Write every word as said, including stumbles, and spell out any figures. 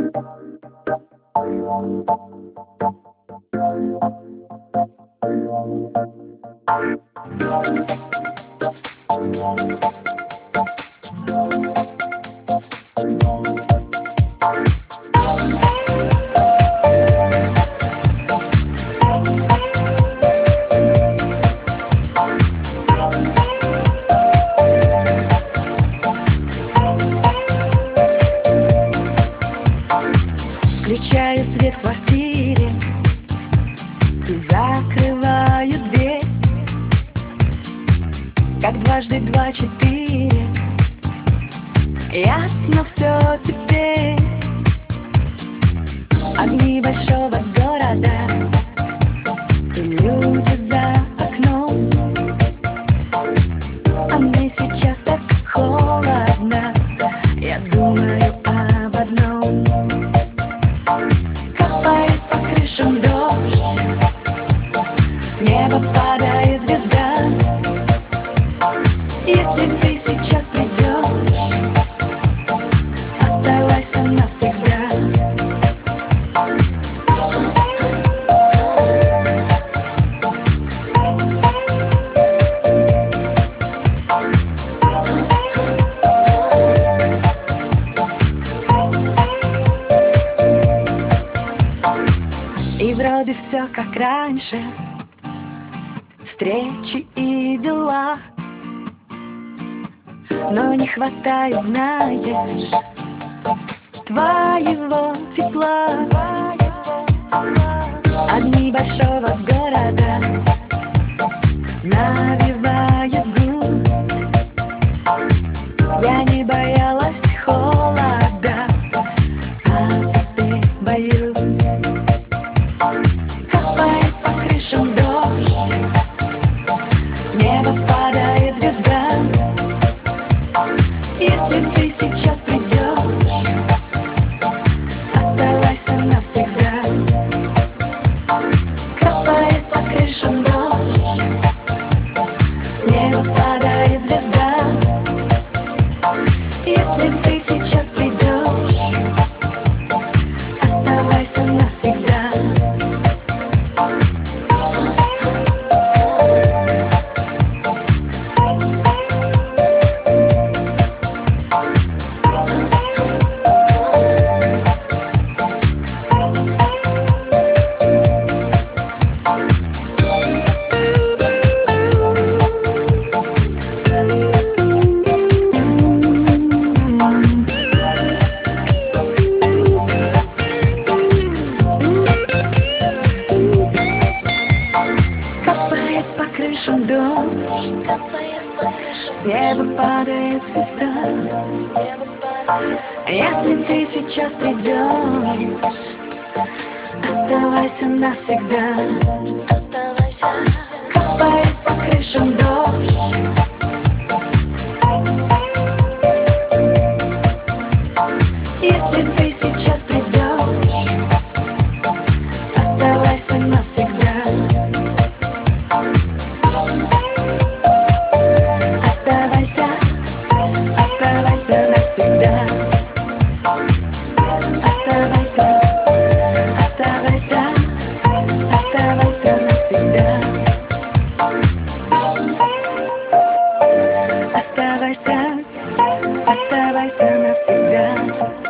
Включаю свет в квартире и закрываю дверь. Как дважды два четыре, ясно все теперь. Огни большого города и люди за окном. А мне сейчас так холодно, я думаю об одном. Капает по крышам дождь, с неба падает звезда. Если ты сейчас придешь, оставайся навсегда. И вроде все как раньше, встречи и дела, но не хватает, знаешь, твоего тепла. Огни большого города навевают грусть. Я не боялась холода, а теперь боюсь. Капает по крышам дождь, с неба падает звезда. Если ты сейчас придешь, оставайся навсегда. Капает по крышам дождь, с неба падает звезда. Если ты сейчас придешь, оставайся навсегда. По крышам дождь, с неба падает звезда. Если ты сейчас придешь, оставайся навсегда. Капает по крышам дождь, если ты сейчас придешь, оставайся навсегда. Оставайся, оставайся навсегда. Оставайся, оставайся, оставайся навсегда. Оставайся, оставайся навсегда.